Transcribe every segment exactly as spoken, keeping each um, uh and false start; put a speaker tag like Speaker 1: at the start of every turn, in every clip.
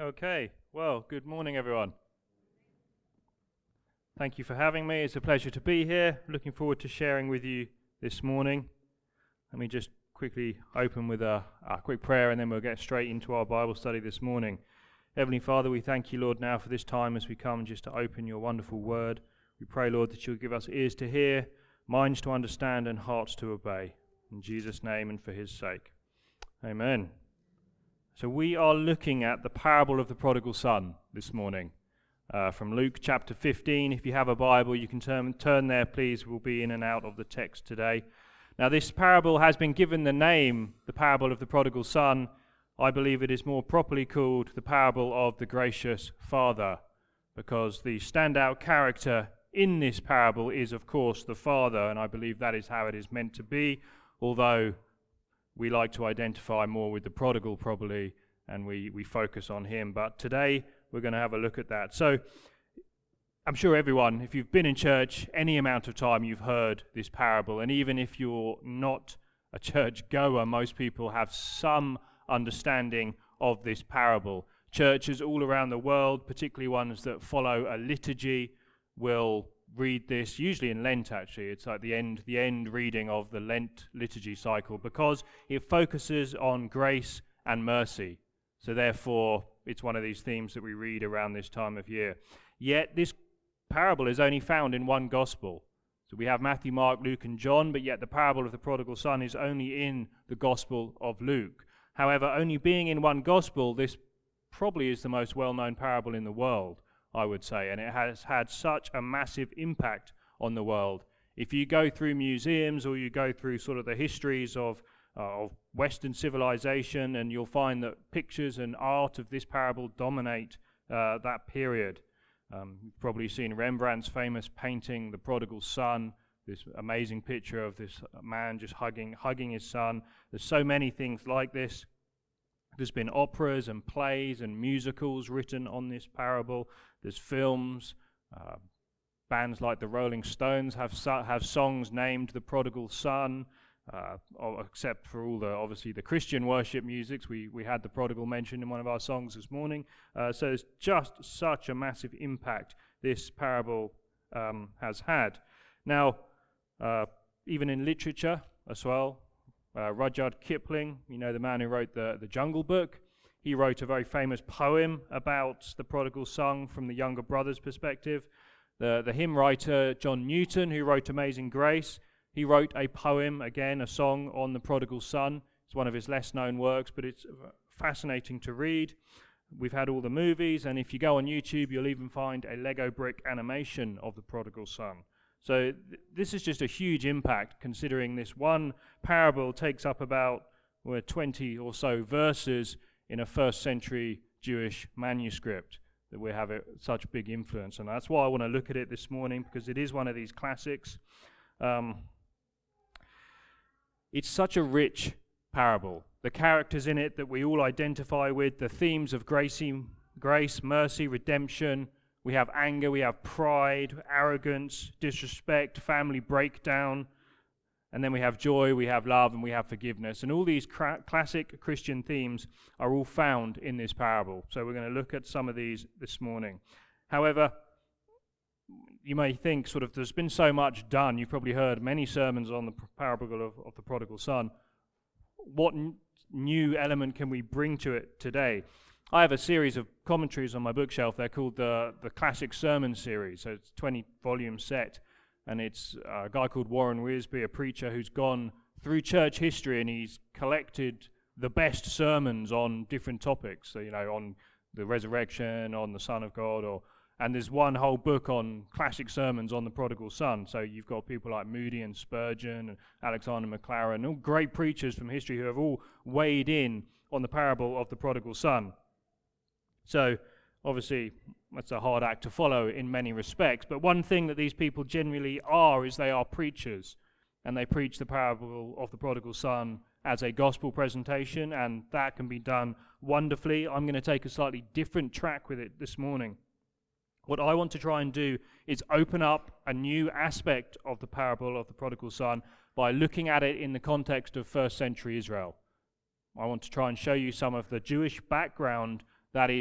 Speaker 1: Okay, well, good morning, everyone. Thank you for having me. It's a pleasure to be here. Looking forward to sharing with you this morning. Let me just quickly open with a, a quick prayer, and then we'll get straight into our Bible study this morning. Heavenly Father, we thank you, Lord, now for this time as we come just to open your wonderful word. We pray, Lord, that you'll give us ears to hear, minds to understand, and hearts to obey. In Jesus' name and for his sake. Amen. So we are looking at the parable of the prodigal son this morning, uh, from Luke chapter fifteen. If you have a Bible, you can turn, turn there, please. We'll be in and out of the text today. Now, this parable has been given the name, the parable of the prodigal son. I believe it is more properly called the parable of the gracious father, because the standout character in this parable is, of course, the father, and I believe that is how it is meant to be, although we like to identify more with the prodigal probably, and we, we focus on him. But today we're going to have a look at that. So I'm sure everyone, if you've been in church any amount of time, you've heard this parable. And even if you're not a church goer, most people have some understanding of this parable. Churches all around the world, particularly ones that follow a liturgy, will read this, usually in Lent actually. It's like the end the end reading of the Lent liturgy cycle, because it focuses on grace and mercy. So therefore, it's one of these themes that we read around this time of year. Yet this parable is only found in one gospel. So we have Matthew, Mark, Luke, and John, but yet the parable of the prodigal son is only in the gospel of Luke. However, only being in one gospel, this probably is the most well-known parable in the world, I would say, and it has had such a massive impact on the world. If you go through museums or you go through sort of the histories of, uh, of Western civilization, and you'll find that pictures and art of this parable dominate uh, that period. Um, you've probably seen Rembrandt's famous painting, The Prodigal Son, this amazing picture of this man just hugging, hugging his son. There's so many things like this. There's been operas and plays and musicals written on this parable. There's films. Uh, bands like the Rolling Stones have so- have songs named The Prodigal Son, uh, except for all the, obviously, the Christian worship musics. We, we had The Prodigal mentioned in one of our songs this morning. Uh, so it's just such a massive impact this parable um, has had. Now, uh, even in literature as well, Uh, Rudyard Kipling, you know, the man who wrote the, the Jungle Book, he wrote a very famous poem about the prodigal son from the younger brother's perspective. The, the hymn writer John Newton, who wrote Amazing Grace, he wrote a poem, again, a song on the prodigal son. It's one of his less-known works, but it's fascinating to read. We've had all the movies, and if you go on YouTube, you'll even find a Lego brick animation of the prodigal son. So th- this is just a huge impact, considering this one parable takes up about well, twenty or so verses in a first century Jewish manuscript that we have a, such big influence. And that's why I want to look at it this morning, because it is one of these classics. Um, it's such a rich parable. The characters in it that we all identify with, the themes of grace, grace, mercy, redemption. We have anger, we have pride, arrogance, disrespect, family breakdown, and then we have joy, we have love, and we have forgiveness. And all these cra- classic Christian themes are all found in this parable. So we're going to look at some of these this morning. However, you may think sort of there's been so much done. You've probably heard many sermons on the parable of, of the prodigal son. What n- new element can we bring to it today? I have a series of commentaries on my bookshelf. They're called the the Classic Sermon Series. So it's a twenty-volume set, and it's a guy called Warren Wiersbe, a preacher who's gone through church history, and he's collected the best sermons on different topics. So, you know, on the resurrection, on the Son of God, or and there's one whole book on classic sermons on the prodigal son. So you've got people like Moody and Spurgeon and Alexander MacLaren, all great preachers from history who have all weighed in on the parable of the prodigal son. So, obviously, that's a hard act to follow in many respects. But one thing that these people generally are is they are preachers. And they preach the parable of the prodigal son as a gospel presentation, and that can be done wonderfully. I'm going to take a slightly different track with it this morning. What I want to try and do is open up a new aspect of the parable of the prodigal son by looking at it in the context of first century Israel. I want to try and show you some of the Jewish background that is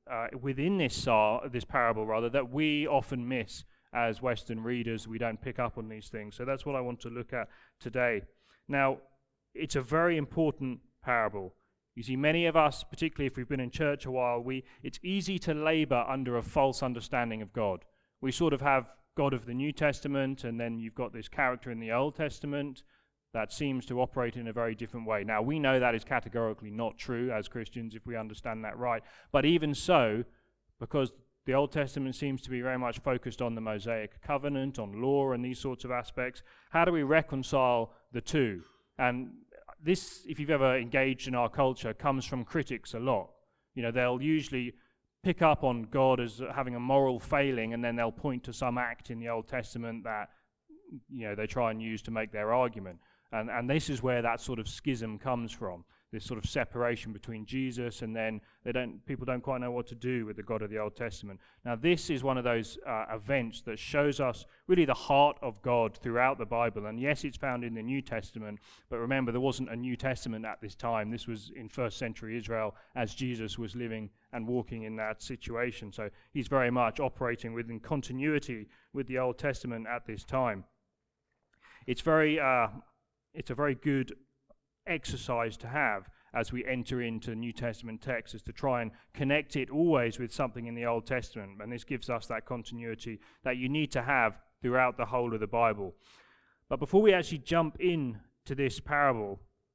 Speaker 1: uh, within this uh, this parable, rather, that we often miss as Western readers. We don't pick up on these things. So that's what I want to look at today. Now, it's a very important parable. You see, many of us, particularly if we've been in church a while, we it's easy to labor under a false understanding of God. We sort of have God of the New Testament, and then you've got this character in the Old Testament that seems to operate in a very different way. Now, we know that is categorically not true as Christians, if we understand that right. But even so, because the Old Testament seems to be very much focused on the Mosaic covenant, on law and these sorts of aspects, how do we reconcile the two? And this, if you've ever engaged in our culture, comes from critics a lot. You know, they'll usually pick up on God as having a moral failing, and then they'll point to some act in the Old Testament that, you know, they try and use to make their argument. And and this is where that sort of schism comes from, this sort of separation between Jesus, and then they don't people don't quite know what to do with the God of the Old Testament. Now, this is one of those uh, events that shows us really the heart of God throughout the Bible. And yes, it's found in the New Testament, but remember, there wasn't a New Testament at this time. This was in first century Israel as Jesus was living and walking in that situation. So he's very much operating within continuity with the Old Testament at this time. It's very... Uh, It's a very good exercise to have as we enter into New Testament texts, is to try and connect it always with something in the Old Testament. And this gives us that continuity that you need to have throughout the whole of the Bible. But before we actually jump in to this parable,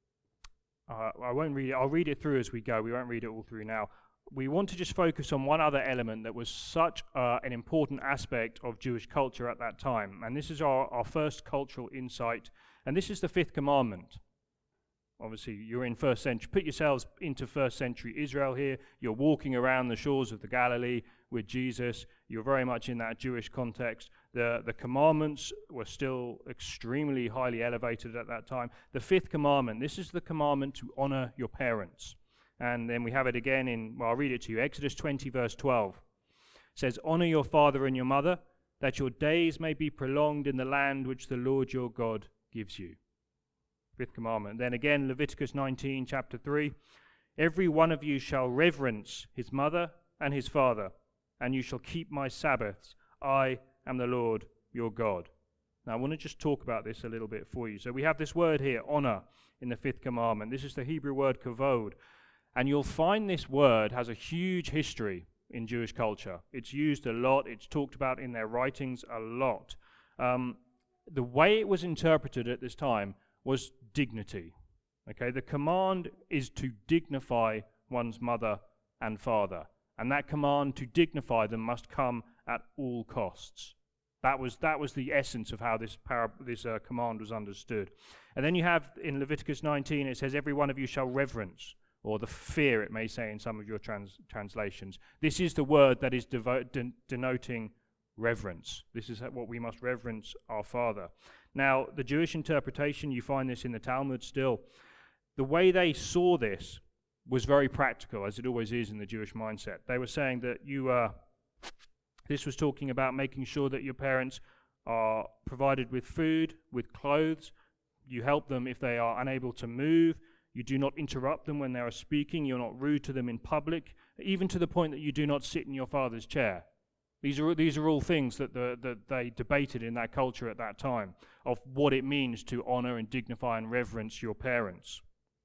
Speaker 1: uh, I won't read it. I'll read it through as we go. We won't read it all through now. We want to just focus on one other element that was such uh, an important aspect of Jewish culture at that time. And this is our, our first cultural insight. And this is the fifth commandment. Obviously, you're in first century. Put yourselves into first century Israel here. You're walking around the shores of the Galilee with Jesus. You're very much in that Jewish context. The, the commandments were still extremely highly elevated at that time. The fifth commandment, this is the commandment to honor your parents. And then we have it again in, well, I'll read it to you. Exodus twenty, verse twelve. It says, honor your father and your mother, that your days may be prolonged in the land which the Lord your God gives you. Fifth commandment. Then again, Leviticus nineteen, chapter three. Every one of you shall reverence his mother and his father, and you shall keep my Sabbaths. I am the Lord your God. Now, I want to just talk about this a little bit for you. So we have this word here, honor, in the fifth commandment. This is the Hebrew word kavod. And you'll find this word has a huge history in Jewish culture. It's used a lot. It's talked about in their writings a lot. Um, the way it was interpreted at this time was dignity. Okay, the command is to dignify one's mother and father. And that command to dignify them must come at all costs. That was that was the essence of how this para, this uh, command was understood. And then you have in Leviticus nineteen, it says, every one of you shall reverence, or the fear, it may say in some of your trans- translations. This is the word that is devo- de- denoting reverence. This is what we must reverence our Father. Now, the Jewish interpretation, you find this in the Talmud still. The way they saw this was very practical, as it always is in the Jewish mindset. They were saying that you, uh, this was talking about making sure that your parents are provided with food, with clothes. You help them if they are unable to move. You do not interrupt them when they are speaking. You're not rude to them in public, even to the point that you do not sit in your father's chair. These are these are all things that the, that they debated in that culture at that time of what it means to honor and dignify and reverence your parents.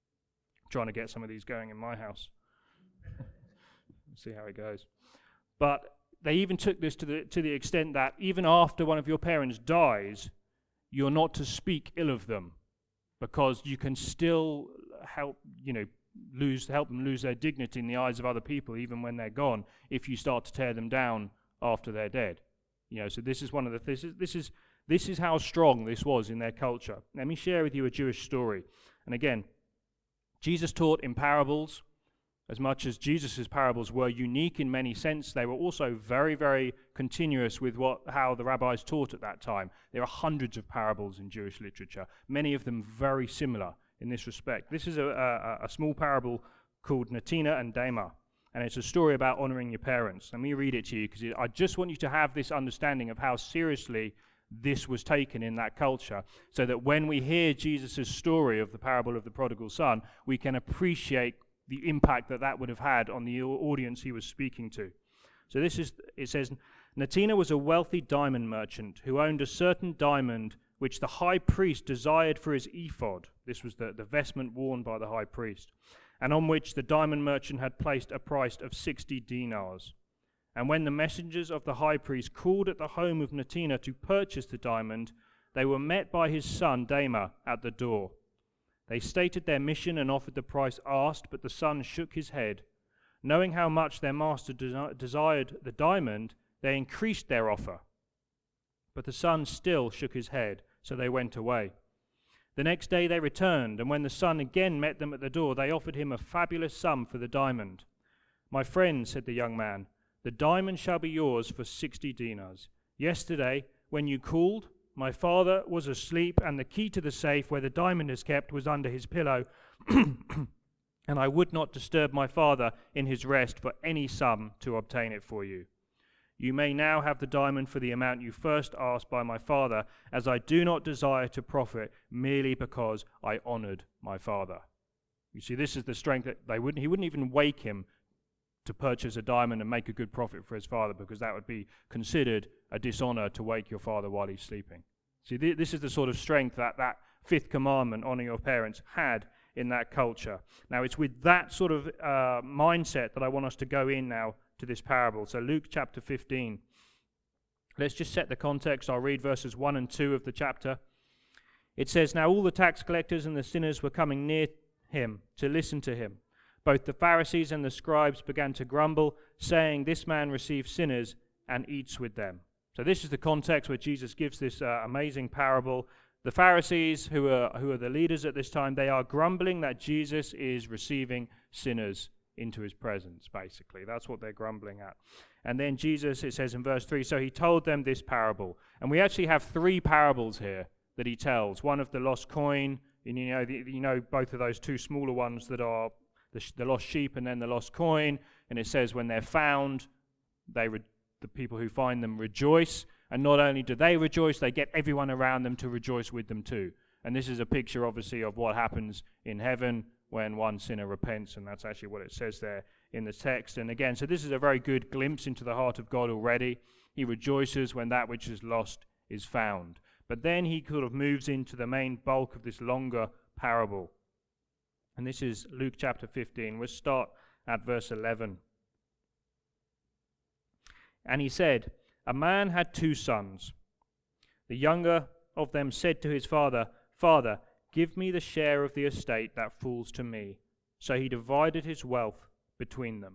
Speaker 1: I'm trying to get some of these going in my house. See how it goes. But they even took this to the to the extent that even after one of your parents dies, you're not to speak ill of them, because you can still help, you know, lose help them lose their dignity in the eyes of other people, even when they're gone, if you start to tear them down after they're dead. You know, so this is one of the this is this is this is how strong this was in their culture. Let me share with you a Jewish story. And again, Jesus taught in parables. As much as Jesus' parables were unique in many sense, they were also very, very continuous with what how the rabbis taught at that time. There are hundreds of parables in Jewish literature, many of them very similar in this respect. This is a, a, a small parable called Natina and Dema, and it's a story about honoring your parents. Let me read it to you, because I just want you to have this understanding of how seriously this was taken in that culture, so that when we hear Jesus' story of the parable of the prodigal son, we can appreciate the impact that that would have had on the audience he was speaking to. So this is, it says, Natina was a wealthy diamond merchant who owned a certain diamond which the high priest desired for his ephod. This was the, the vestment worn by the high priest, and on which the diamond merchant had placed a price of sixty dinars. And when the messengers of the high priest called at the home of Natina to purchase the diamond, they were met by his son Dama at the door. They stated their mission and offered the price asked, but the son shook his head. Knowing how much their master desi- desired the diamond, they increased their offer. But the son still shook his head, so they went away. The next day they returned, and when the son again met them at the door, they offered him a fabulous sum for the diamond. My friend, said the young man, the diamond shall be yours for sixty dinars. Yesterday, when you called, my father was asleep, and the key to the safe where the diamond is kept was under his pillow, and I would not disturb my father in his rest for any sum to obtain it for you. You may now have the diamond for the amount you first asked by my father, as I do not desire to profit merely because I honored my father. You see, this is the strength that they wouldn't, he wouldn't even wake him to purchase a diamond and make a good profit for his father, because that would be considered a dishonor to wake your father while he's sleeping. See, th- this is the sort of strength that that fifth commandment, honor your parents, had in that culture. Now, it's with that sort of uh, mindset that I want us to go in now to this parable. So Luke chapter fifteen. Let's just set the context. I'll read verses one and two of the chapter. It says, Now all the tax collectors and the sinners were coming near him to listen to him. Both the Pharisees and the scribes began to grumble, saying, This man receives sinners and eats with them. So this is the context where Jesus gives this uh, amazing parable. The Pharisees, who are, who are the leaders at this time, they are grumbling that Jesus is receiving sinners into his presence, basically. That's what they're grumbling at. And then Jesus, it says in verse three, so he told them this parable. And we actually have three parables here that he tells. One of the lost coin, and you know, the, you know both of those two smaller ones that are the, sh- the lost sheep and then the lost coin. And it says when they're found, they re- the people who find them rejoice. And not only do they rejoice, they get everyone around them to rejoice with them too. And this is a picture, obviously, of what happens in heaven when one sinner repents, and that's actually what it says there in the text. And again, so this is a very good glimpse into the heart of God already. He rejoices when that which is lost is found. But then he sort of moves into the main bulk of this longer parable. And this is Luke chapter fifteen. We'll start at verse eleven. And he said, A man had two sons. The younger of them said to his father, Father, give me the share of the estate that falls to me. So he divided his wealth between them.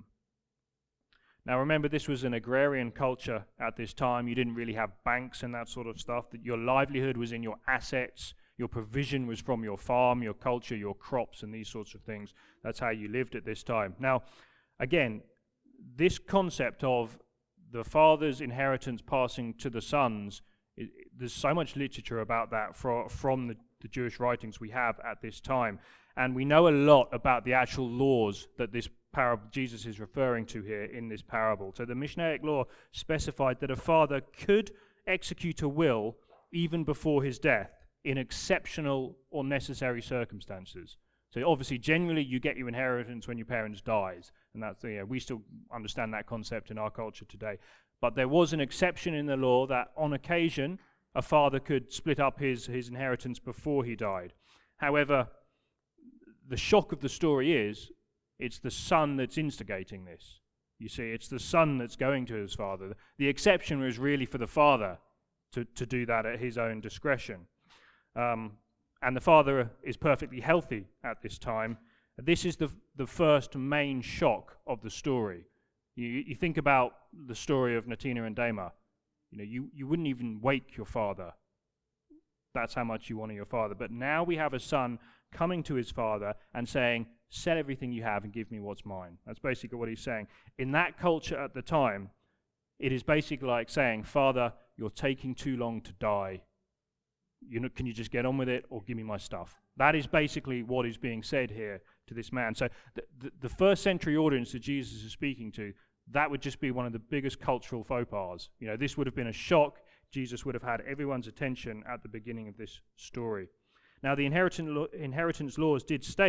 Speaker 1: Now remember, this was an agrarian culture at this time. You didn't really have banks and that sort of stuff. That your livelihood was in your assets. Your provision was from your farm, your culture, your crops, and these sorts of things. That's how you lived at this time. Now, again, this concept of the father's inheritance passing to the sons, it, there's so much literature about that for, from the, the Jewish writings we have at this time. And we know a lot about the actual laws that this parable Jesus is referring to here in this parable. So the Mishnaic law specified that a father could execute a will even before his death in exceptional or necessary circumstances. So obviously, generally, you get your inheritance when your parents dies, and that's you know, we still understand that concept in our culture today. But there was an exception in the law that, on occasion, a father could split up his his inheritance before he died. However, the shock of the story is it's the son that's instigating this. You see, it's the son that's going to his father. The exception was really for the father to to do that at his own discretion. Um, and the father is perfectly healthy at this time. This is the the first main shock of the story. You, you think about the story of Natina and Dama. You know, you, you wouldn't even wake your father. That's how much you honor your father. But now we have a son coming to his father and saying, sell everything you have and give me what's mine. That's basically what he's saying. In that culture at the time, it is basically like saying, Father, you're taking too long to die. You know, can you just get on with it or give me my stuff? That is basically what is being said here to this man. So the, the, the first century audience that Jesus is speaking to, that would just be one of the biggest cultural faux pas. You know, this would have been a shock. Jesus would have had everyone's attention at the beginning of this story. Now, the inheritance, lo- inheritance laws did state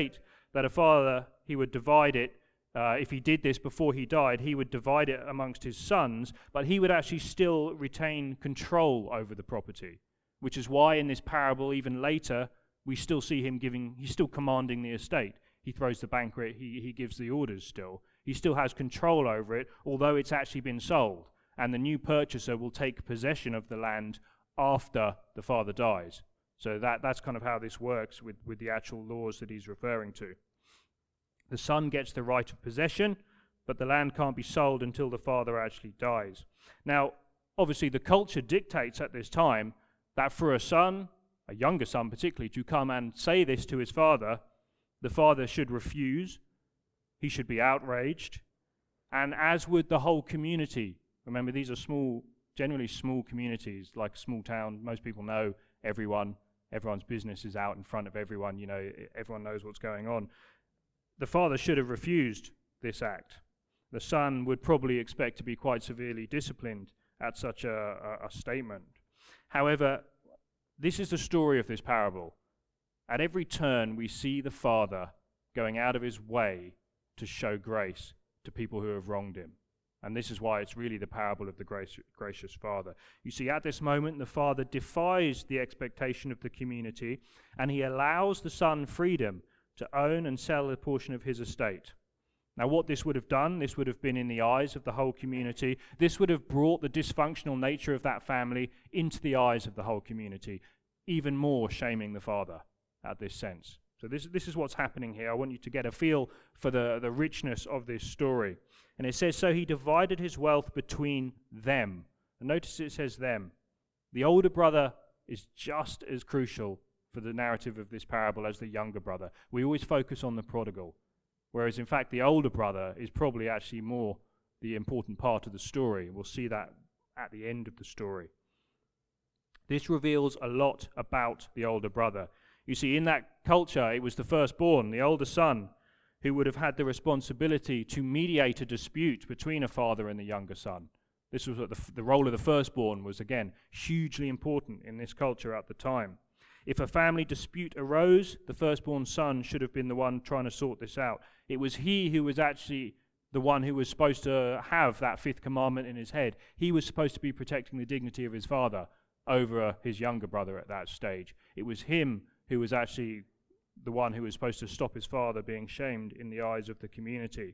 Speaker 1: that a father, he would divide it. Uh, if he did this before he died, he would divide it amongst his sons, but he would actually still retain control over the property, which is why in this parable, even later, we still see him giving, he's still commanding the estate. He throws the banquet, he, he gives the orders still. He still has control over it, although it's actually been sold, and the new purchaser will take possession of the land after the father dies. So that, that's kind of how this works with, with the actual laws that he's referring to. The son gets the right of possession, but the land can't be sold until the father actually dies. Now, obviously the culture dictates at this time that for a son, a younger son particularly, to come and say this to his father, the father should refuse, he should be outraged, and as would the whole community. Remember, these are small, generally small communities, like a small town. Most people know everyone. Everyone's business is out in front of everyone. You know, everyone knows what's going on. The father should have refused this act. The son would probably expect to be quite severely disciplined at such a, a, a statement. However, this is the story of this parable. At every turn, we see the father going out of his way to show grace to people who have wronged him. And this is why it's really the parable of the gracious, gracious father. You see, at this moment, the father defies the expectation of the community, and he allows the son freedom to own and sell a portion of his estate. Now, what this would have done, this would have been in the eyes of the whole community. This would have brought the dysfunctional nature of that family into the eyes of the whole community, even more shaming the father at this sense. So this, this is what's happening here. I want you to get a feel for the, the richness of this story. And it says, so he divided his wealth between them. And notice it says them. The older brother is just as crucial for the narrative of this parable as the younger brother. We always focus on the prodigal, whereas in fact the older brother is probably actually more the important part of the story. We'll see that at the end of the story. This reveals a lot about the older brother. You see, in that culture, it was the firstborn, the older son, who would have had the responsibility to mediate a dispute between a father and the younger son. This was what the, the role of the firstborn was, again, hugely important in this culture at the time. If a family dispute arose, the firstborn son should have been the one trying to sort this out. It was he who was actually the one who was supposed to have that fifth commandment in his head. He was supposed to be protecting the dignity of his father over his younger brother at that stage. It was him who was actually the one who was supposed to stop his father being shamed in the eyes of the community.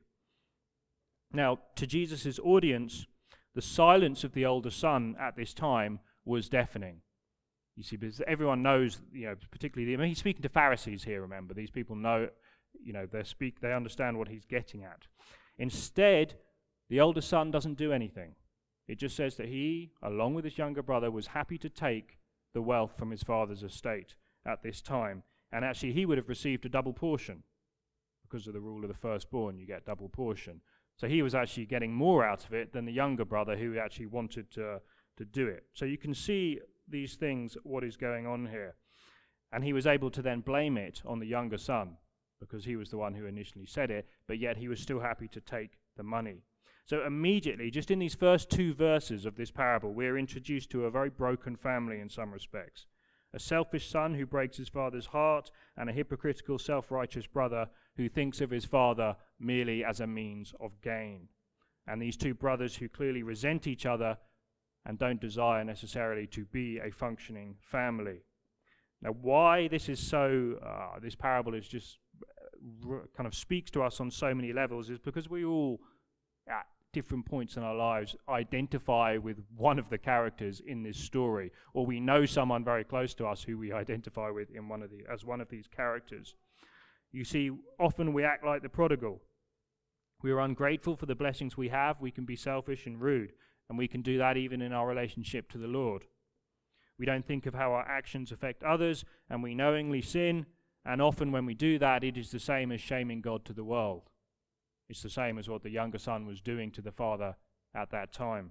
Speaker 1: Now, to Jesus' audience, the silence of the older son at this time was deafening. You see, because everyone knows, you know, particularly, I mean, he's speaking to Pharisees here, remember. These people know, you know, they speak, they understand what he's getting at. Instead, the older son doesn't do anything. It just says that he, along with his younger brother, was happy to take the wealth from his father's estate at this time. And actually, he would have received a double portion. Because of the rule of the firstborn, you get double portion. So he was actually getting more out of it than the younger brother who actually wanted to, to do it. So you can see these things, what is going on here. And he was able to then blame it on the younger son, because he was the one who initially said it, but yet he was still happy to take the money. So immediately, just in these first two verses of this parable, we're introduced to a very broken family in some respects. A selfish son who breaks his father's heart, and a hypocritical, self-righteous brother who thinks of his father merely as a means of gain. And these two brothers who clearly resent each other and don't desire necessarily to be a functioning family. Now, why this is so, uh, this parable is just r- kind of speaks to us on so many levels is because we all, at different points in our lives, identify with one of the characters in this story, or we know someone very close to us who we identify with in one of the as one of these characters. You see, often we act like the prodigal. We are ungrateful for the blessings we have. We can be selfish and rude. And we can do that even in our relationship to the Lord. We don't think of how our actions affect others, and we knowingly sin, and often when we do that, it is the same as shaming God to the world. It's the same as what the younger son was doing to the father at that time.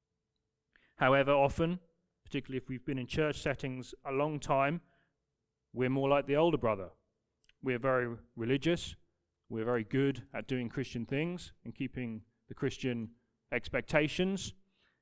Speaker 1: However, often, particularly if we've been in church settings a long time, we're more like the older brother. We're very religious, we're very good at doing Christian things and keeping the Christian expectations,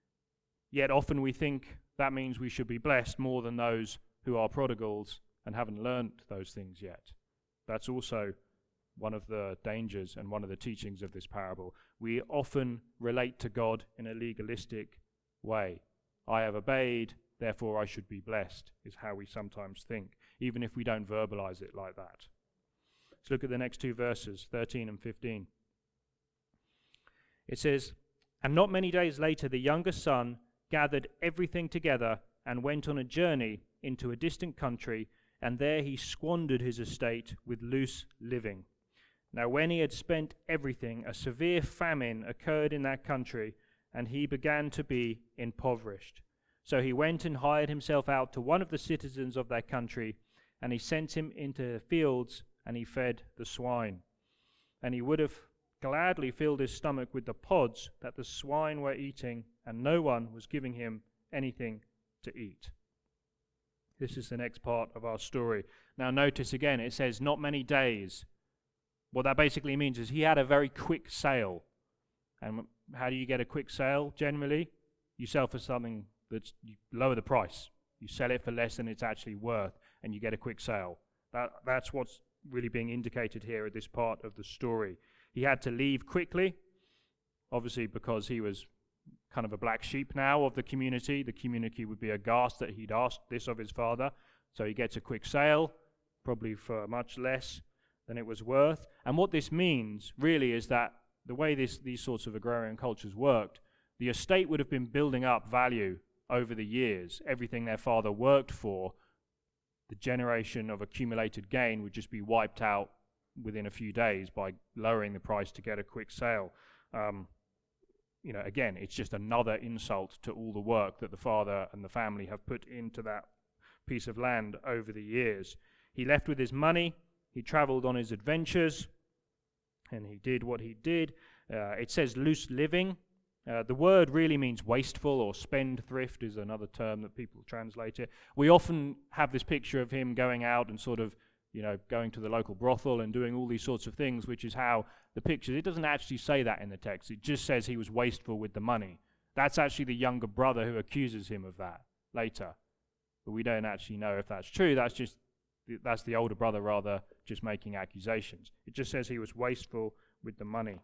Speaker 1: yet often we think that means we should be blessed more than those who are prodigals and haven't learnt those things yet. That's also one of the dangers and one of the teachings of this parable. We often relate to God in a legalistic way. I have obeyed, therefore I should be blessed, is how we sometimes think, even if we don't verbalize it like that. Let's look at the next two verses, thirteen and fifteen. It says, "And not many days later the younger son gathered everything together and went on a journey into a distant country, and there he squandered his estate with loose living. Now when he had spent everything, a severe famine occurred in that country, and he began to be impoverished. So he went and hired himself out to one of the citizens of that country, and he sent him into the fields, and he fed the swine. And he would have gladly filled his stomach with the pods that the swine were eating, and no one was giving him anything to eat." This is the next part of our story. Now notice again, it says not many days. What that basically means is he had a very quick sale. And how do you get a quick sale generally? You sell for something that's, you lower the price. You sell it for less than it's actually worth, and you get a quick sale. That, that's what's really being indicated here at this part of the story. He had to leave quickly, obviously because he was kind of a black sheep now of the community. The community would be aghast that he'd asked this of his father. So he gets a quick sale, probably for much less than it was worth. And what this means really is that the way this, these sorts of agrarian cultures worked, the estate would have been building up value over the years. Everything their father worked for, the generation of accumulated gain would just be wiped out within a few days by lowering the price to get a quick sale. Um, you know, again, it's just another insult to all the work that the father and the family have put into that piece of land over the years. He left with his money, he traveled on his adventures, and he did what he did. Uh, it says loose living. Uh, the word really means wasteful, or spendthrift is another term that people translate it. We often have this picture of him going out and sort of, you know, going to the local brothel and doing all these sorts of things, which is how the picture, it doesn't actually say that in the text. It just says he was wasteful with the money. That's actually the younger brother who accuses him of that later. But we don't actually know if that's true. That's just, that's the older brother rather just making accusations. It just says he was wasteful with the money.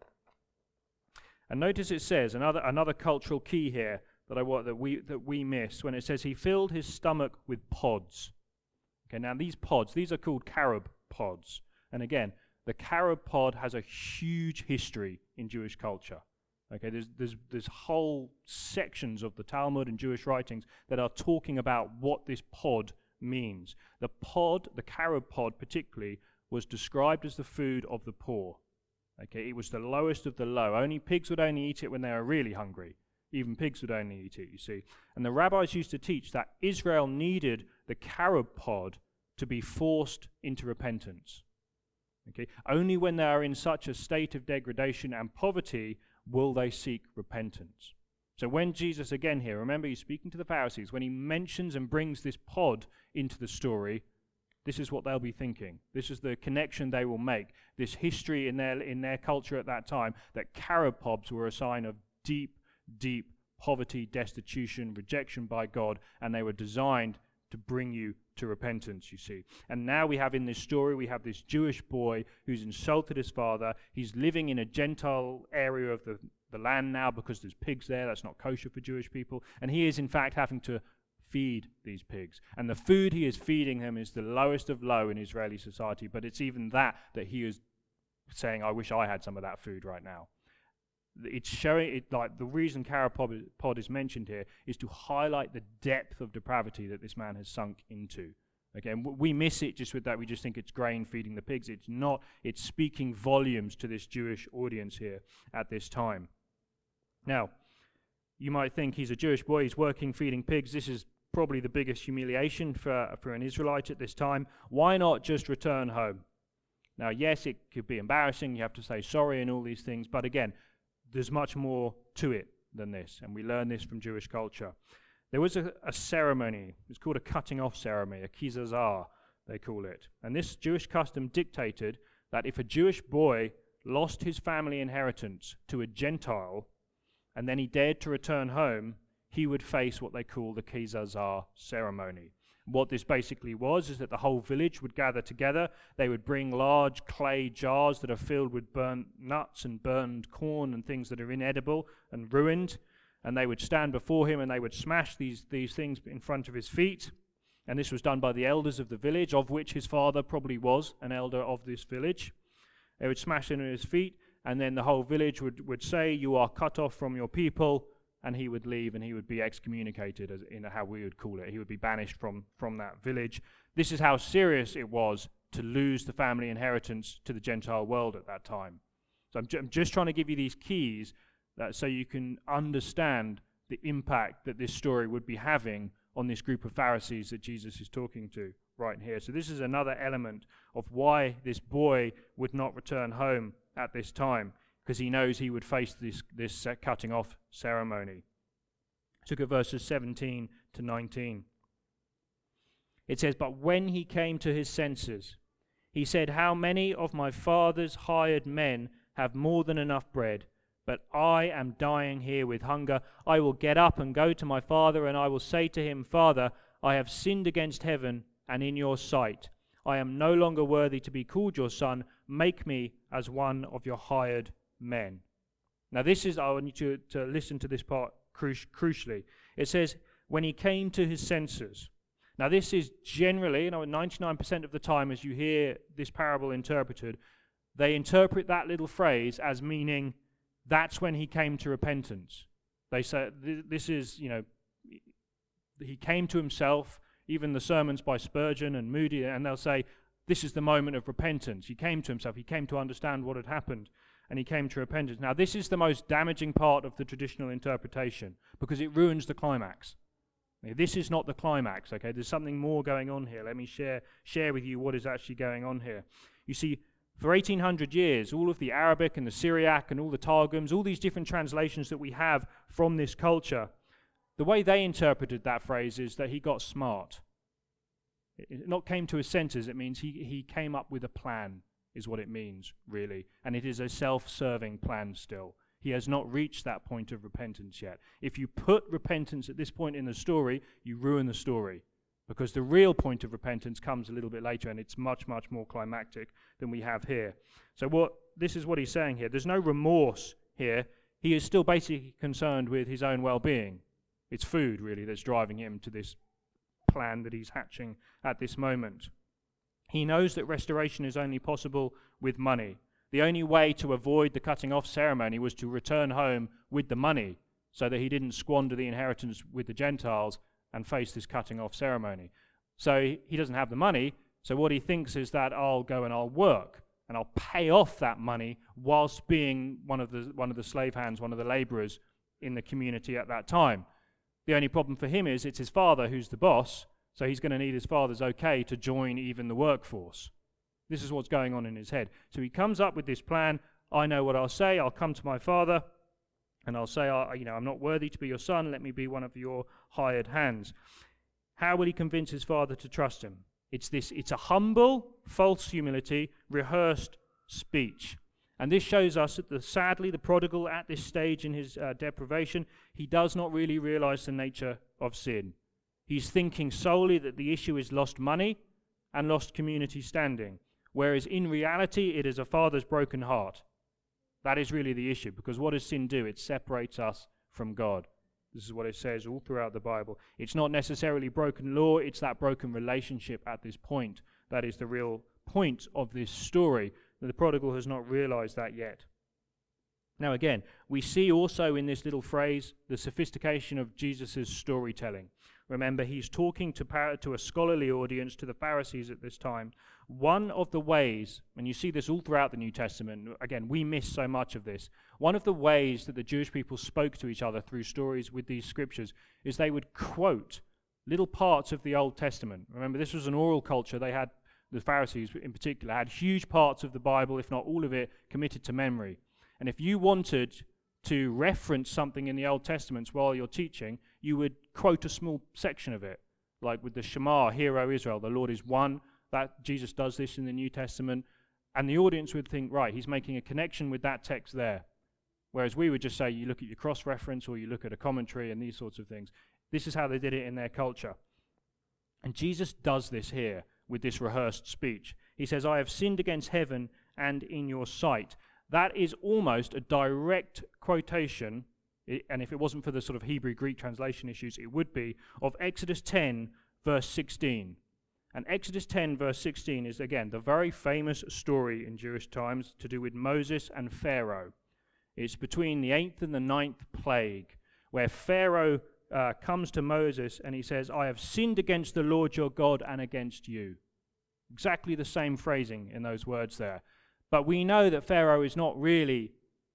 Speaker 1: And notice it says, another another cultural key here that I want that we that we miss, when it says he filled his stomach with pods. Okay, now these pods, these are called carob pods. And again, the carob pod has a huge history in Jewish culture. Okay, there's, there's, there's whole sections of the Talmud and Jewish writings that are talking about what this pod means. The pod, the carob pod particularly, was described as the food of the poor. Okay, it was the lowest of the low. Only pigs would only eat it when they were really hungry. Even pigs would only eat it, you see. And the rabbis used to teach that Israel needed the carob pod to be forced into repentance. Okay, only when they are in such a state of degradation and poverty will they seek repentance. So when Jesus, again here, remember he's speaking to the Pharisees, when he mentions and brings this pod into the story, this is what they'll be thinking. This is the connection they will make. This history in their in their culture at that time, that carob pods were a sign of deep, deep poverty, destitution, rejection by God, and they were designed to bring you to repentance, you see. And now we have in this story, we have this Jewish boy who's insulted his father. He's living in a Gentile area of the, the land now because there's pigs there. That's not kosher for Jewish people. And he is in fact having to feed these pigs. And the food he is feeding them is the lowest of low in Israeli society, but it's even that that he is saying, I wish I had some of that food right now. It's showing it, like the reason carob pod is mentioned here is to highlight the depth of depravity that this man has sunk into. Again, we miss it just with that. We just think it's grain feeding the pigs. It's not. It's speaking volumes to this Jewish audience here at this time. Now, you might think he's a Jewish boy. He's working feeding pigs. This is probably the biggest humiliation for, for an Israelite at this time. Why not just return home? Now, yes, it could be embarrassing. You have to say sorry and all these things. But again, there's much more to it than this, and we learn this from Jewish culture. There was a, a ceremony, it's called a cutting off ceremony, a kizazah, they call it. And this Jewish custom dictated that if a Jewish boy lost his family inheritance to a Gentile, and then he dared to return home, he would face what they call the kizazah ceremony. What this basically was is that the whole village would gather together. They would bring large clay jars that are filled with burnt nuts and burned corn and things that are inedible and ruined, and they would stand before him and they would smash these, these things in front of his feet. And this was done by the elders of the village, of which his father probably was an elder of this village. They would smash it in his feet, and then the whole village would, would say, "You are cut off from your people," and he would leave and he would be excommunicated, as in how we would call it. He would be banished from, from that village. This is how serious it was to lose the family inheritance to the Gentile world at that time. So I'm, ju- I'm just trying to give you these keys that, so you can understand the impact that this story would be having on this group of Pharisees that Jesus is talking to right here. So this is another element of why this boy would not return home at this time, because he knows he would face this, this uh, cutting off ceremony. Look at verses seventeen to nineteen. It says, "But when he came to his senses, he said, 'How many of my father's hired men have more than enough bread, but I am dying here with hunger. I will get up and go to my father, and I will say to him, Father, I have sinned against heaven and in your sight. I am no longer worthy to be called your son. Make me as one of your hired men.'" Now this is, I want you to, to listen to this part cru- crucially. It says, when he came to his senses. Now this is generally, you know, ninety-nine percent of the time as you hear this parable interpreted, they interpret that little phrase as meaning that's when he came to repentance. They say, th- this is, you know, he came to himself. Even the sermons by Spurgeon and Moody, and they'll say, this is the moment of repentance. He came to himself. He came to understand what had happened, and he came to repentance. Now, this is the most damaging part of the traditional interpretation, because it ruins the climax. Now, this is not the climax, okay? There's something more going on here. Let me share, share with you what is actually going on here. You see, for eighteen hundred years, all of the Arabic and the Syriac and all the Targums, all these different translations that we have from this culture, the way they interpreted that phrase is that he got smart. It not came to his senses, it means he, he came up with a plan, is what it means, really. And it is a self-serving plan still. He has not reached that point of repentance yet. If you put repentance at this point in the story, you ruin the story. Because the real point of repentance comes a little bit later, and it's much, much more climactic than we have here. So what this is what he's saying here. There's no remorse here. He is still basically concerned with his own well-being. It's food, really, that's driving him to this plan that he's hatching at this moment. He knows that restoration is only possible with money. The only way to avoid the cutting off ceremony was to return home with the money, so that he didn't squander the inheritance with the Gentiles and face this cutting off ceremony. So he doesn't have the money, so what he thinks is that I'll go and I'll work, and I'll pay off that money whilst being one of the one of the slave hands, one of the laborers in the community at that time. The only problem for him is it's his father who's the boss, so he's going to need his father's okay to join even the workforce. This is what's going on in his head. So he comes up with this plan. I know what I'll say. I'll come to my father, and I'll say, oh, you know, I'm not worthy to be your son. Let me be one of your hired hands. How will he convince his father to trust him? It's this. It's a humble, false humility, rehearsed speech. And this shows us that the, sadly, the prodigal at this stage in his uh, deprivation, he does not really realize the nature of sin. He's thinking solely that the issue is lost money and lost community standing, whereas in reality it is a father's broken heart. That is really the issue, because what does sin do? It separates us from God. This is what it says all throughout the Bible. It's not necessarily broken law, it's that broken relationship at this point. That is the real point of this story. The prodigal has not realized that yet. Now again, we see also in this little phrase the sophistication of Jesus' storytelling. Remember, he's talking to, par- to a scholarly audience, to the Pharisees at this time. One of the ways, and you see this all throughout the New Testament, again, we miss so much of this. One of the ways that the Jewish people spoke to each other through stories with these scriptures is they would quote little parts of the Old Testament. Remember, this was an oral culture. They had, the Pharisees in particular, had huge parts of the Bible, if not all of it, committed to memory. And if you wanted to reference something in the Old Testament while you're teaching, you would quote a small section of it, like with the Shema, Hear, O Israel, the Lord is one. That Jesus does this in the New Testament, and the audience would think, right, he's making a connection with that text there. Whereas we would just say, you look at your cross-reference or you look at a commentary and these sorts of things. This is how they did it in their culture. And Jesus does this here with this rehearsed speech. He says, I have sinned against heaven and in your sight. That is almost a direct quotation, and if it wasn't for the sort of Hebrew-Greek translation issues, it would be, of Exodus ten, verse sixteen. And Exodus ten, verse sixteen is, again, the very famous story in Jewish times to do with Moses and Pharaoh. It's between the eighth and the ninth plague, where Pharaoh uh, comes to Moses and he says, I have sinned against the Lord your God and against you. Exactly the same phrasing in those words there. But we know that Pharaoh is not really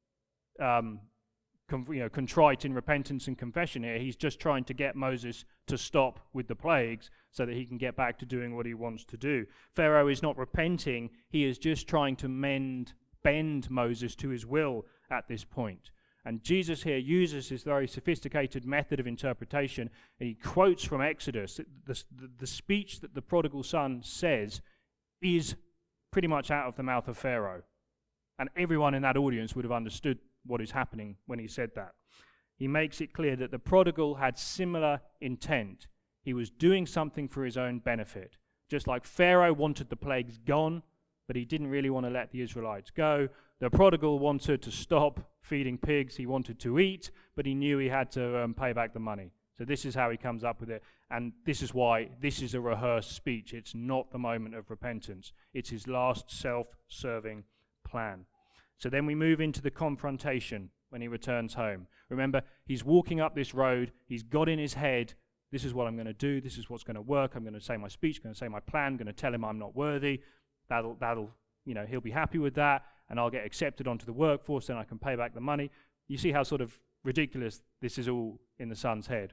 Speaker 1: um, com- you know, contrite in repentance and confession here. He's just trying to get Moses to stop with the plagues so that he can get back to doing what he wants to do. Pharaoh is not repenting. He is just trying to mend, bend Moses to his will at this point. And Jesus here uses this very sophisticated method of interpretation, and he quotes from Exodus. The, the, the speech that the prodigal son says is pretty much out of the mouth of Pharaoh. And everyone in that audience would have understood what is happening when he said that. He makes it clear that the prodigal had similar intent. He was doing something for his own benefit. Just like Pharaoh wanted the plagues gone, but he didn't really want to let the Israelites go. The prodigal wanted to stop feeding pigs. He wanted to eat, but he knew he had to um, pay back the money. So this is how he comes up with it. And this is why this is a rehearsed speech. It's not the moment of repentance. It's his last self-serving plan. So then we move into the confrontation when he returns home. Remember, he's walking up this road. He's got in his head, this is what I'm going to do. This is what's going to work. I'm going to say my speech, I'm going to say my plan, I'm going to tell him I'm not worthy. That'll, that'll, you know, he'll be happy with that, and I'll get accepted onto the workforce, and I can pay back the money. You see how sort of ridiculous this is all in the son's head.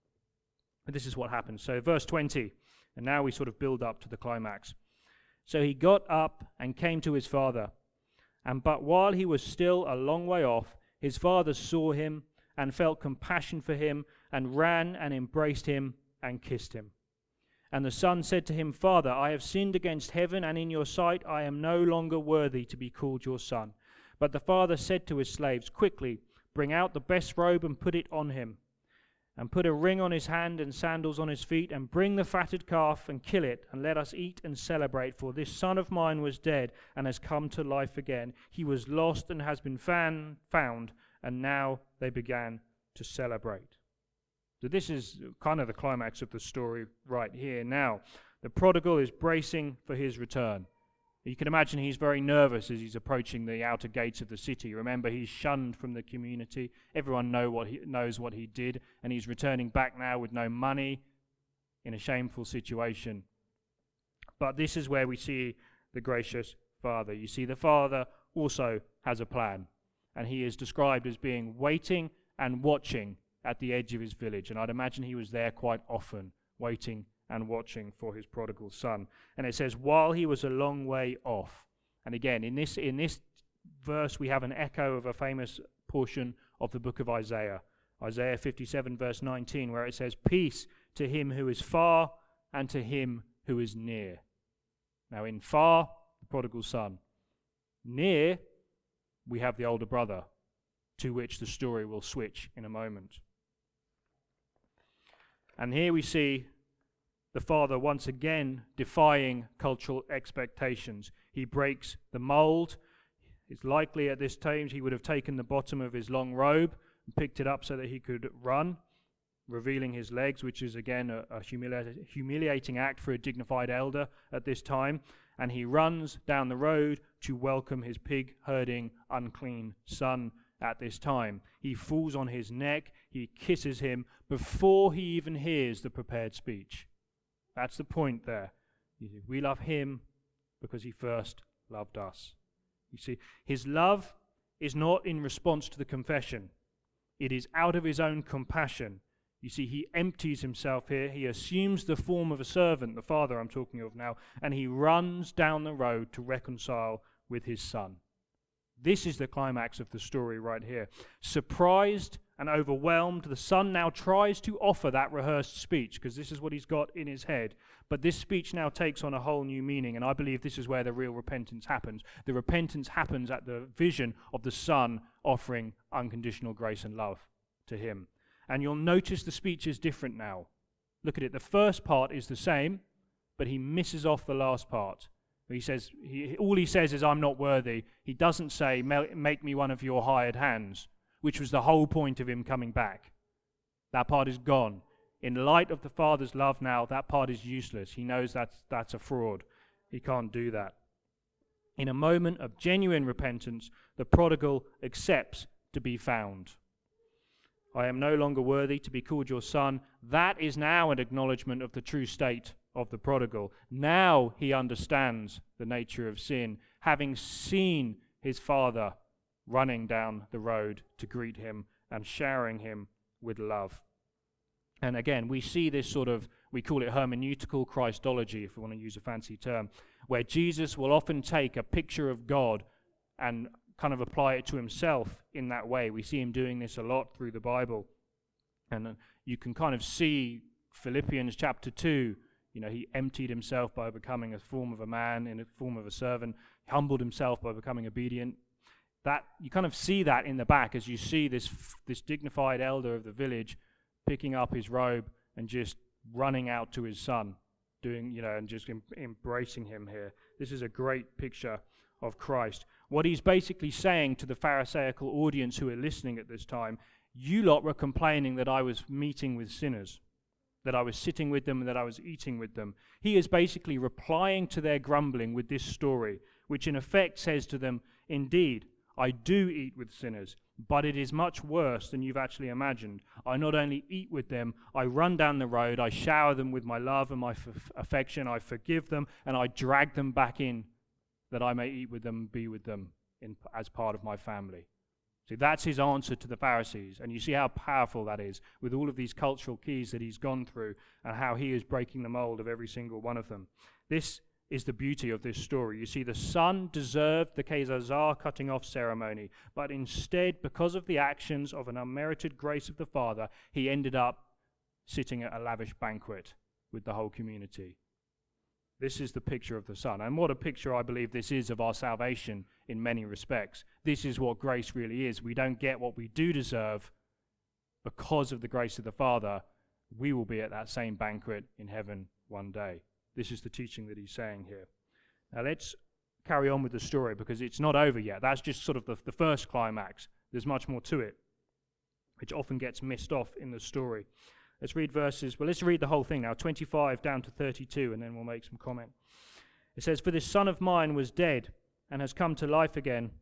Speaker 1: But this is what happens. So verse twenty, and now we sort of build up to the climax. So he got up and came to his father, and but while he was still a long way off, his father saw him and felt compassion for him, and ran and embraced him and kissed him. And the son said to him, Father, I have sinned against heaven, and in your sight I am no longer worthy to be called your son. But the father said to his slaves, Quickly, bring out the best robe and put it on him, and put a ring on his hand and sandals on his feet, and bring the fatted calf and kill it, and let us eat and celebrate. For this son of mine was dead and has come to life again. He was lost and has been fan- found, and now they began to celebrate. So this is kind of the climax of the story right here now. The prodigal is bracing for his return. You can imagine he's very nervous as he's approaching the outer gates of the city. Remember, he's shunned from the community. Everyone know what he, knows what he did, and he's returning back now with no money in a shameful situation. But this is where we see the gracious Father. You see, the Father also has a plan, and he is described as being waiting and watching at the edge of his village. And I'd imagine he was there quite often, waiting and watching for his prodigal son. And it says, while he was a long way off. And again, in this in this verse, we have an echo of a famous portion of the book of Isaiah. Isaiah fifty-seven, verse nineteen, where it says, Peace to him who is far and to him who is near. Now, in far, the prodigal son. Near, we have the older brother, to which the story will switch in a moment. And here we see the father once again defying cultural expectations. He breaks the mold. It's likely at this time he would have taken the bottom of his long robe and picked it up so that he could run, revealing his legs, which is again a, a humili- humiliating act for a dignified elder at this time. And he runs down the road to welcome his pig-herding, unclean son at this time. He falls on his neck, he kisses him before he even hears the prepared speech. That's the point there. We love him because he first loved us. You see, his love is not in response to the confession. It is out of his own compassion. You see, he empties himself here. He assumes the form of a servant, the father I'm talking of now, and he runs down the road to reconcile with his son. This is the climax of the story right here. Surprised and overwhelmed, the son now tries to offer that rehearsed speech, because this is what he's got in his head. But this speech now takes on a whole new meaning, and I believe this is where the real repentance happens. The repentance happens at the vision of the son offering unconditional grace and love to him. And you'll notice the speech is different now. look at it. The first part is the same, but he misses off the last part. He says, he, all he says is, I'm not worthy. He doesn't say, make me one of your hired hands, which was the whole point of him coming back. That part is gone. In light of the Father's love now, that part is useless. He knows that's, that's a fraud. He can't do that. In a moment of genuine repentance, the prodigal accepts to be found. I am no longer worthy to be called your son. That is now an acknowledgement of the true state of the prodigal. Now he understands the nature of sin, having seen his father running down the road to greet him and showering him with love. And again, we see this sort of, we call it hermeneutical Christology, if we want to use a fancy term, where Jesus will often take a picture of God and kind of apply it to himself in that way. We see him doing this a lot through the Bible. And uh, you can kind of see Philippians chapter two, you know, he emptied himself by becoming a form of a man, in a form of a servant, he humbled himself by becoming obedient. That you kind of see that in the back as you see this this dignified elder of the village picking up his robe and just running out to his son, doing, you know, and just em- embracing him here. This is a great picture of Christ. What he's basically saying to the Pharisaical audience who are listening at this time, you lot were complaining that I was meeting with sinners, that I was sitting with them and that I was eating with them. He is basically replying to their grumbling with this story, which in effect says to them, indeed, I do eat with sinners, but it is much worse than you've actually imagined. I not only eat with them, I run down the road, I shower them with my love and my f- affection, I forgive them, and I drag them back in that I may eat with them and be with them in, as part of my family. See, that's his answer to the Pharisees, and you see how powerful that is with all of these cultural keys that he's gone through and how he is breaking the mold of every single one of them. This is the beauty of this story. You see, the son deserved the Kezazah cutting off ceremony, but instead, because of the actions of an unmerited grace of the Father, he ended up sitting at a lavish banquet with the whole community. This is the picture of the Son. And what a picture I believe this is of our salvation in many respects. This is what grace really is. We don't get what we do deserve because of the grace of the Father. We will be at that same banquet in heaven one day. This is the teaching that he's saying here. Now let's carry on with the story because it's not over yet. That's just sort of the, the first climax. There's much more to it, which often gets missed off in the story. Let's read verses, well, let's read the whole thing now, twenty-five down to thirty-two, and then we'll make some comment. It says, for this son of mine was dead and has come to life again,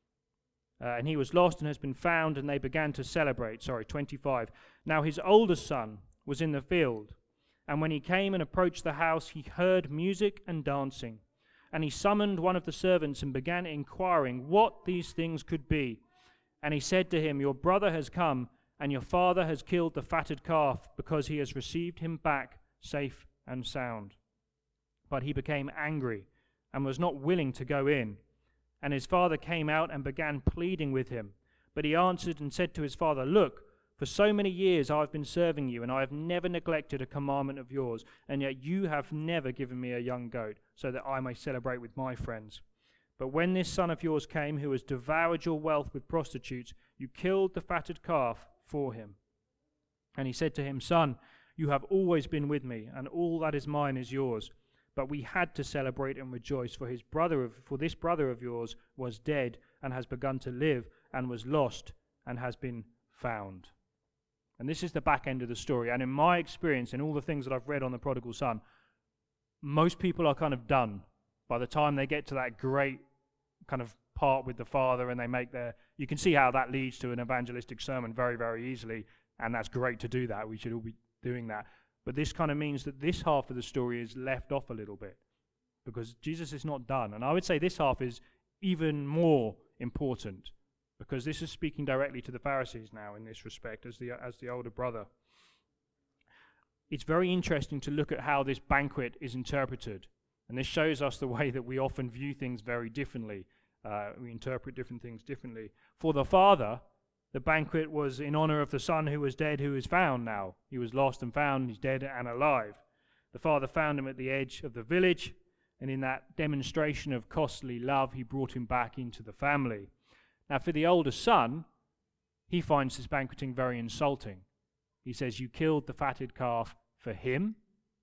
Speaker 1: uh, and he was lost and has been found, and they began to celebrate. Sorry, twenty-five. Now his oldest son was in the field, and when he came and approached the house, he heard music and dancing. And he summoned one of the servants and began inquiring what these things could be. And he said to him, your brother has come, and your father has killed the fatted calf, because he has received him back safe and sound. But he became angry and was not willing to go in. And his father came out and began pleading with him. But he answered and said to his father, look, for so many years I have been serving you, and I have never neglected a commandment of yours, and yet you have never given me a young goat, so that I may celebrate with my friends. But when this son of yours came, who has devoured your wealth with prostitutes, you killed the fatted calf for him. And he said to him, son, you have always been with me, and all that is mine is yours. But we had to celebrate and rejoice, for his brother of, for this brother of yours was dead and has begun to live, and was lost and has been found. And this is the back end of the story. And in my experience, in all the things that I've read on the prodigal son, most people are kind of done by the time they get to that great kind of part with the father, and they make their, you can see how that leads to an evangelistic sermon very, very easily, and that's great to do that. We should all be doing that. But this kind of means that this half of the story is left off a little bit, because Jesus is not done. And I would say this half is even more important, because this is speaking directly to the Pharisees now in this respect, as the as the older brother. It's very interesting to look at how this banquet is interpreted. And this shows us the way that we often view things very differently. Uh, we interpret different things differently. For the father, the banquet was in honor of the son who was dead, who is found now. He was lost and found, he's dead and alive. The father found him at the edge of the village, and in that demonstration of costly love, he brought him back into the family. Now, for the older son, he finds this banqueting very insulting. He says, you killed the fatted calf for him,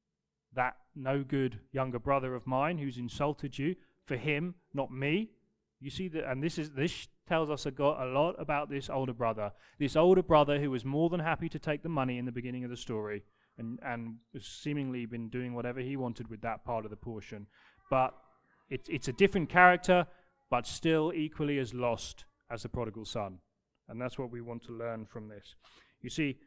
Speaker 1: that no good younger brother of mine who's insulted you, for him, not me. You see that, and this is this tells us a, got a lot about this older brother. This older brother who was more than happy to take the money in the beginning of the story, and and has seemingly been doing whatever he wanted with that part of the portion. But it's it's a different character, but still equally as lost as the prodigal son. And that's what we want to learn from this. You see,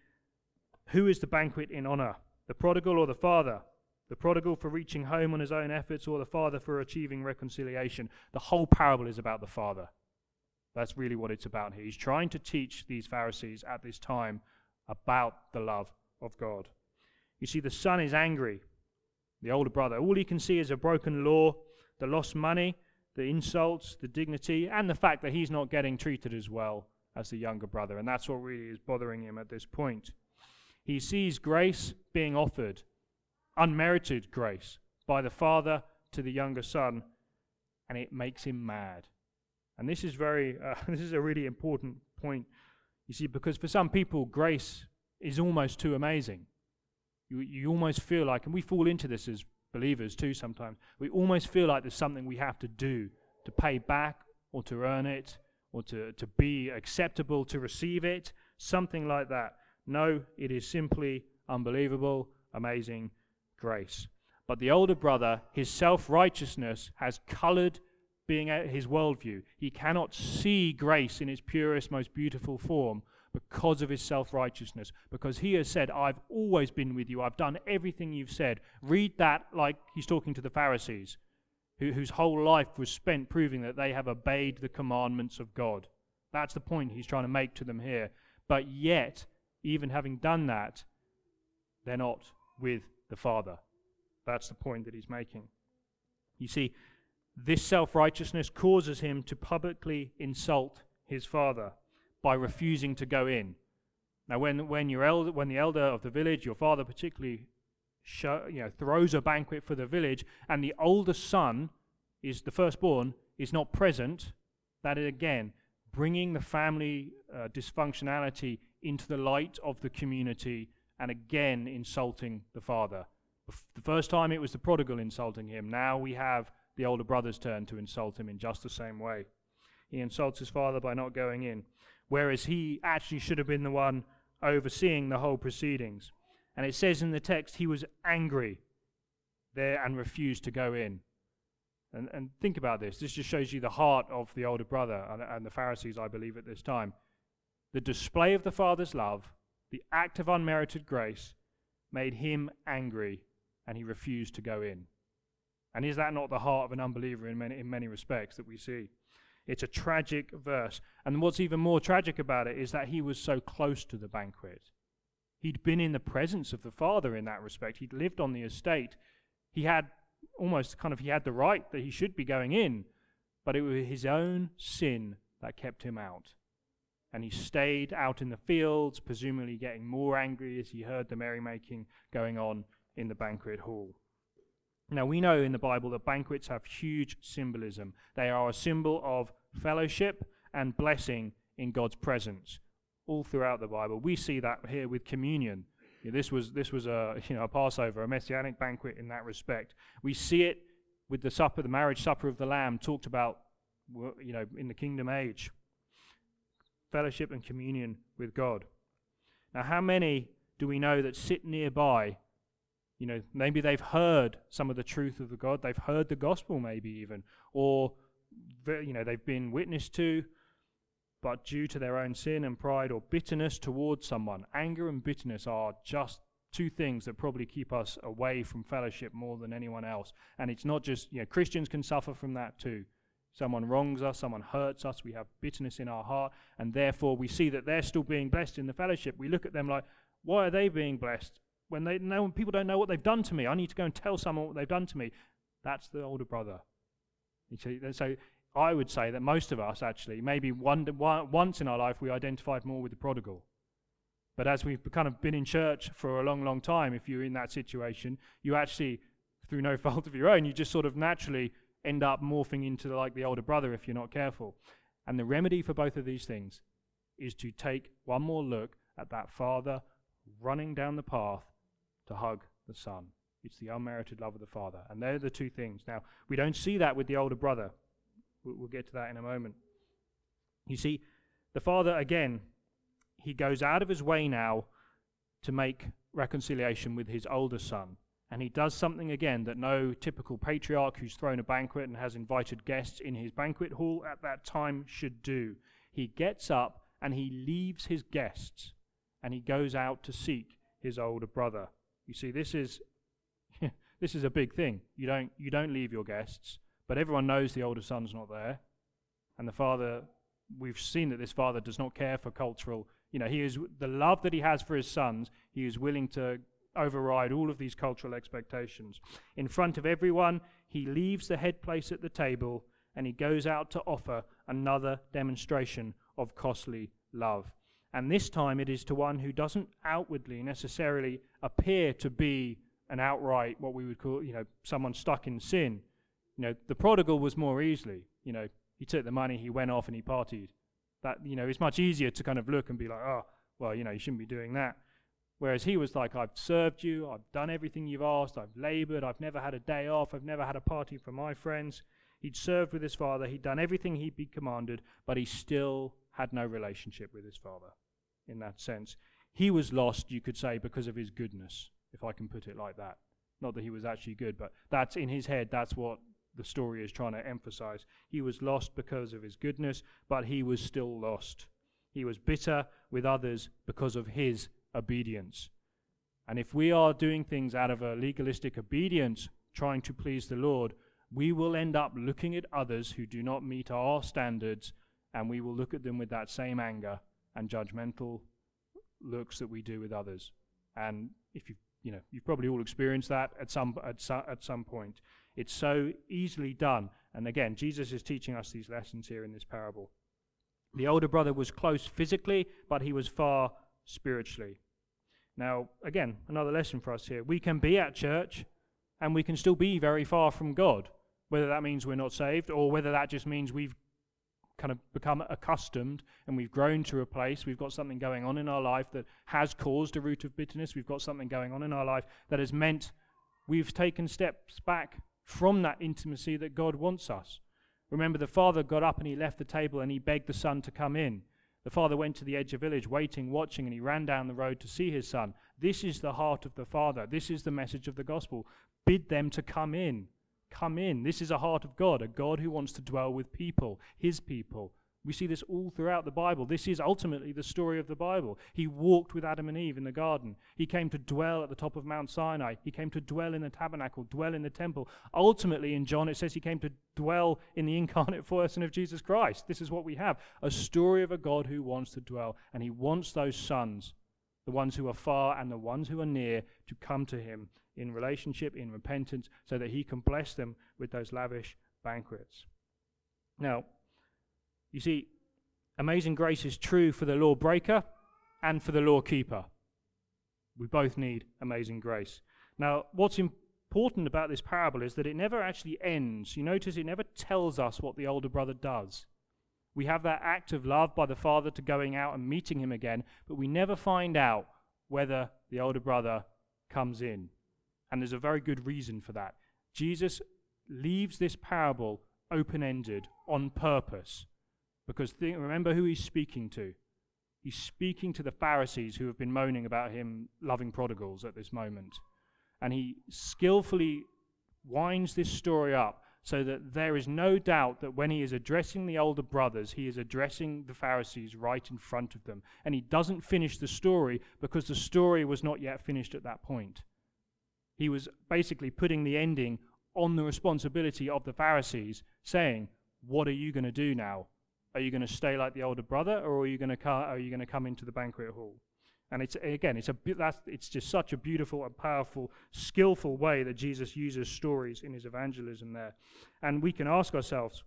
Speaker 1: who is the banquet in honor? The prodigal or the father? The prodigal for reaching home on his own efforts, or the father for achieving reconciliation? The whole parable is about the father. That's really what it's about here. He's trying to teach these Pharisees at this time about the love of God. You see, the son is angry, the older brother. All he can see is a broken law, the lost money, the insults, the dignity, and the fact that he's not getting treated as well as the younger brother. And that's what really is bothering him at this point. He sees grace being offered, unmerited grace, by the father to the younger son, and it makes him mad. And this is very, uh, this is a really important point, you see, because for some people, grace is almost too amazing. You, you almost feel like, and we fall into this as believers too sometimes, we almost feel like there's something we have to do to pay back or to earn it or to, to be acceptable to receive it, something like that. No, it is simply unbelievable, amazing grace. But the older brother, his self-righteousness has colored being his worldview. He cannot see grace in its purest, most beautiful form because of his self-righteousness, because he has said, I've always been with you, I've done everything you've said. Read that like he's talking to the Pharisees, who, whose whole life was spent proving that they have obeyed the commandments of God. That's the point he's trying to make to them here. But yet, even having done that, they're not with the Father. That's the point that he's making. You see, this self-righteousness causes him to publicly insult his father by refusing to go in. Now, when when your elder, when the elder of the village, your father particularly, show, you know, throws a banquet for the village, and the older son is the firstborn is not present, that is again bringing the family uh, dysfunctionality into the light of the community, and again insulting the father. The first time it was the prodigal insulting him. Now we have the older brother's turn to insult him in just the same way. He insults his father by not going in, whereas he actually should have been the one overseeing the whole proceedings. And it says in the text he was angry there and refused to go in. And, and think about this. This just shows you the heart of the older brother and, and the Pharisees, I believe, at this time. The display of the Father's love, the act of unmerited grace, made him angry, and he refused to go in. And is that not the heart of an unbeliever in many, in many respects that we see? It's a tragic verse. And what's even more tragic about it is that he was so close to the banquet. He'd been in the presence of the Father in that respect. He'd lived on the estate. He had almost kind of, he had the right that he should be going in, but it was his own sin that kept him out. And he stayed out in the fields, presumably getting more angry as he heard the merrymaking going on in the banquet hall. Now, we know in the Bible that banquets have huge symbolism. They are a symbol of fellowship and blessing in God's presence all throughout the Bible. We see that here with communion. You know, this was this was a you know a Passover, a messianic banquet in that respect. We see it with the supper, the marriage supper of the Lamb, talked about you know in the kingdom age. Fellowship and communion with God. Now, how many do we know that sit nearby? You know, maybe they've heard some of the truth of the God. They've heard the gospel maybe even. Or, you know, they've been witnessed to, but due to their own sin and pride or bitterness towards someone. Anger and bitterness are just two things that probably keep us away from fellowship more than anyone else. And it's not just, you know, Christians can suffer from that too. Someone wrongs us, someone hurts us, we have bitterness in our heart, and therefore we see that they're still being blessed in the fellowship. We look at them like, why are they being blessed? When they know people don't know what they've done to me, I need to go and tell someone what they've done to me. That's the older brother. You see, so I would say that most of us actually, maybe one, one, once in our life, we identified more with the prodigal. But as we've kind of been in church for a long, long time, if you're in that situation, you actually, through no fault of your own, you just sort of naturally end up morphing into like the older brother if you're not careful. And the remedy for both of these things is to take one more look at that father running down the path to hug the son. It's the unmerited love of the father. And they're the two things. Now, we don't see that with the older brother. We'll, we'll get to that in a moment. You see, the father, again, he goes out of his way now to make reconciliation with his older son. And he does something again that no typical patriarch who's thrown a banquet and has invited guests in his banquet hall at that time should do. He gets up and he leaves his guests and he goes out to seek his older brother. You see, this is this is a big thing. You don't you don't leave your guests, but everyone knows the older son's not there. And the father, we've seen that this father does not care for cultural, you know, he is the love that he has for his sons, he is willing to override all of these cultural expectations. In front of everyone, he leaves the head place at the table and he goes out to offer another demonstration of costly love. And this time it is to one who doesn't outwardly necessarily appear to be an outright, what we would call, you know, someone stuck in sin. You know, the prodigal was more easily, you know, he took the money, he went off and he partied. That, you know, it's much easier to kind of look and be like, oh, well, you know, you shouldn't be doing that. Whereas he was like, I've served you, I've done everything you've asked, I've labored, I've never had a day off, I've never had a party for my friends. He'd served with his father, he'd done everything he'd been commanded, but he still had no relationship with his father in that sense. He was lost, you could say, because of his goodness, if I can put it like that. Not that he was actually good, but that's in his head, that's what the story is trying to emphasize. He was lost because of his goodness, but he was still lost. He was bitter with others because of his obedience. And if we are doing things out of a legalistic obedience, trying to please the Lord, we will end up looking at others who do not meet our standards, and we will look at them with that same anger and judgmental looks that we do with others. And if you you know you've probably all experienced that at some at, su- at some point. It's so easily done. And again, Jesus is teaching us these lessons here in this parable. The older brother was close physically, but he was far spiritually. Now, again, another lesson for us here. We can be at church and we can still be very far from God, whether that means we're not saved or whether that just means we've kind of become accustomed and we've grown to a place, we've got something going on in our life that has caused a root of bitterness, we've got something going on in our life that has meant we've taken steps back from that intimacy that God wants us. Remember, the father got up and he left the table and he begged the son to come in. The father went to the edge of the village, waiting, watching, and he ran down the road to see his son. This is the heart of the father. This is the message of the gospel. Bid them to come in. Come in. This is a heart of God, a God who wants to dwell with people, his people. We see this all throughout the Bible. This is ultimately the story of the Bible. He walked with Adam and Eve in the garden. He came to dwell at the top of Mount Sinai. He came to dwell in the tabernacle, dwell in the temple. Ultimately, in John, it says he came to dwell in the incarnate person of Jesus Christ. This is what we have, a story of a God who wants to dwell, and he wants those sons, the ones who are far and the ones who are near, to come to him in relationship, in repentance, so that he can bless them with those lavish banquets. Now, you see, amazing grace is true for the law breaker and for the law keeper. We both need amazing grace. Now, what's important about this parable is that it never actually ends. You notice it never tells us what the older brother does. We have that act of love by the father to going out and meeting him again, but we never find out whether the older brother comes in. And there's a very good reason for that. Jesus leaves this parable open-ended on purpose. Because think, remember who he's speaking to. He's speaking to the Pharisees who have been moaning about him loving prodigals at this moment. And he skillfully winds this story up so that there is no doubt that when he is addressing the older brothers, he is addressing the Pharisees right in front of them. And he doesn't finish the story because the story was not yet finished at that point. He was basically putting the ending on the responsibility of the Pharisees, saying, what are you going to do now? Are you going to stay like the older brother, or are you going to co- are you going to come into the banquet hall? And it's again, it's a that's it's just such a beautiful and powerful, skillful way that Jesus uses stories in his evangelism there. And we can ask ourselves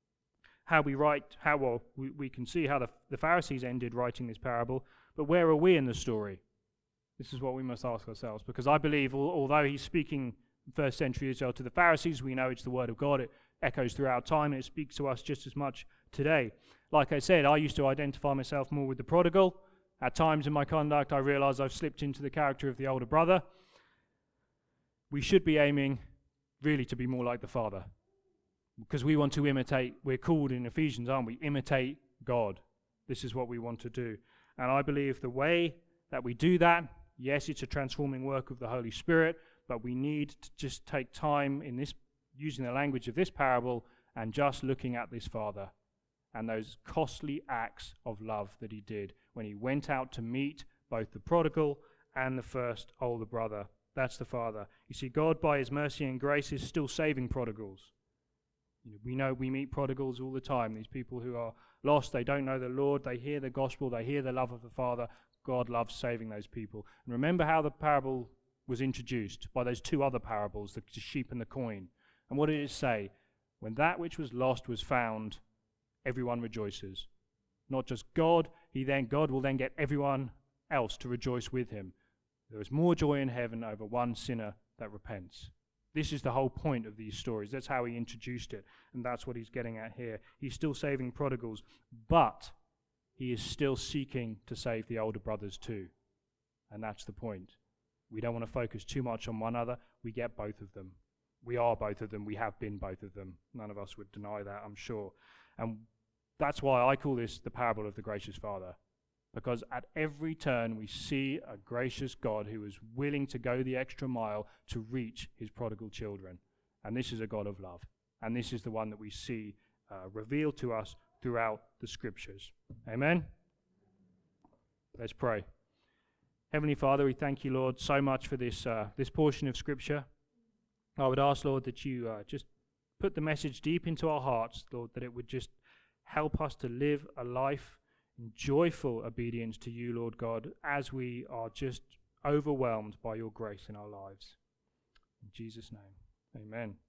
Speaker 1: how we write, how well we, we can see how the, the Pharisees ended writing this parable, but where are we in the story? This is what we must ask ourselves, because I believe, al- although he's speaking first century Israel to the Pharisees, we know it's the word of God. It echoes throughout time, and it speaks to us just as much today. Like I said, I used to identify myself more with the prodigal. At times in my conduct, I realize I've slipped into the character of the older brother. we should be aiming really to be more like the Father, because we want to imitate, we're called in Ephesians, aren't we? Imitate God. This is what we want to do. And I believe the way that we do that, yes, it's a transforming work of the Holy Spirit, but we need to just take time in this, using the language of this parable, and just looking at this Father and those costly acts of love that he did when he went out to meet both the prodigal and the first older brother. That's the Father. You see, God, by his mercy and grace, is still saving prodigals. You know, we know we meet prodigals all the time, these people who are lost, they don't know the Lord, they hear the gospel, they hear the love of the Father. God loves saving those people. And remember how the parable was introduced by those two other parables, the sheep and the coin. And what did it say? When that which was lost was found, everyone rejoices. Not just God, he then God will then get everyone else to rejoice with him. There is more joy in heaven over one sinner that repents. This is the whole point of these stories. That's how he introduced it, and that's what he's getting at here. He's still saving prodigals, but he is still seeking to save the older brothers too. And that's the point. We don't want to focus too much on one other. We get both of them. We are both of them. We have been both of them. None of us would deny that, I'm sure. And that's why I call this the parable of the gracious Father. Because at every turn we see a gracious God who is willing to go the extra mile to reach his prodigal children. And this is a God of love. And this is the one that we see uh, revealed to us throughout the scriptures. Amen? Let's pray. Heavenly Father, we thank you, Lord, so much for this uh, this portion of scripture. I would ask, Lord, that you uh, just put the message deep into our hearts, Lord, that it would just help us to live a life in joyful obedience to you, Lord God, as we are just overwhelmed by your grace in our lives. In Jesus' name, amen.